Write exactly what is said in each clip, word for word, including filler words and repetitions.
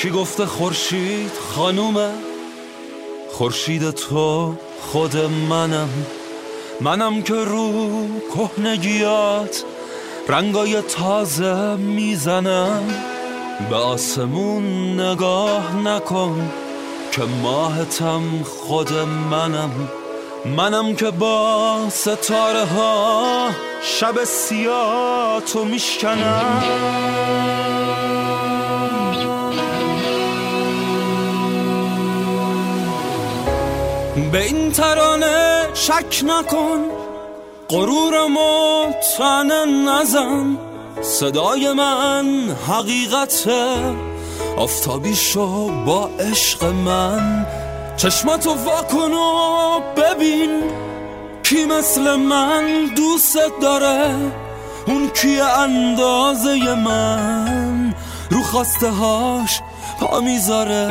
کی گفته خورشید خانومه؟ خورشید تو خود منم، منم که رو کهنگیات رنگای تازه میزنم. به آسمون نگاه نکن که ماهتم خود منم، منم که با ستاره ها شب سیاه تو میشکنم. به این ترانه شک نکن، غرورمو طعنه نزن، صدای من حقیقته، آفتابی شو با عشق من. چشماتو واکن و ببین کی مثل من دوست داره، اون کی اندازه من رو خواسته هاش پا میذاره.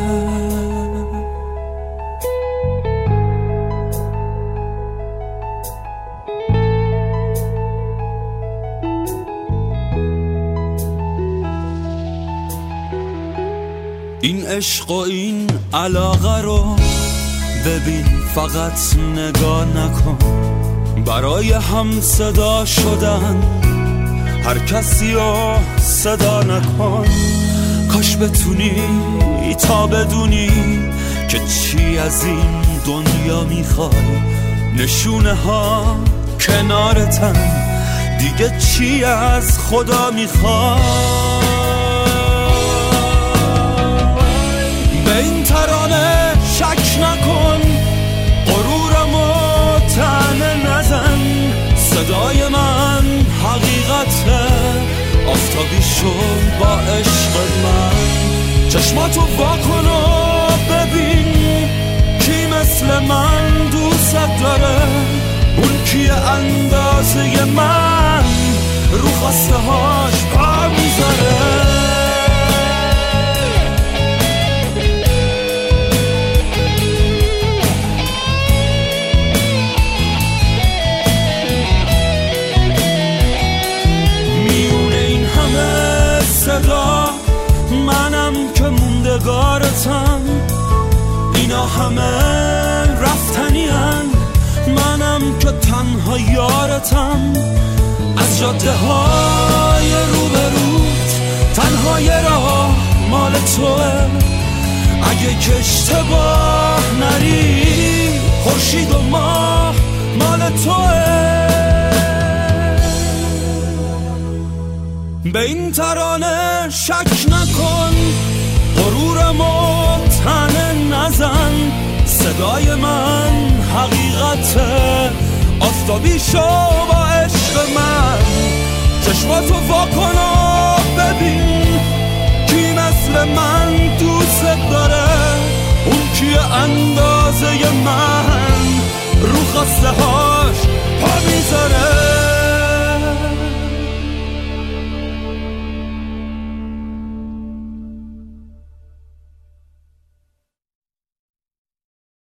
این عشق و این علاقه رو ببین، فقط نگاه نکن. برای هم صدا شدن هر کسی رو صدا نکن. کاش بتونی تا بدونی که چی از این دنیا میخوای. نشونه ها کنارتن، دیگه چی از خدا میخوای. به این ترانه شک نکن، غرورمو طعنه نزن، صدای من حقیقته، آفتابی شو با عشق من. چشماتو واکن و ببین کی مثل من دوست داره، اون کی اندازه من رو خواسته هاش پا میذاره. منم که موندگارتم، اینا همه رفتنی هن. منم که تنها یارتم، از جاده های روبروت تنها یه راه مال توه. اگه که اشتباه نری، خورشید و ماه مال توه. به این ترانه شک نکن، غرورمو طعنه نزن، صدای من حقیقته، آفتابی شو با عشق من. چشماتو واکن و ببین کی مثل من دوست داره، اون کی اندازه من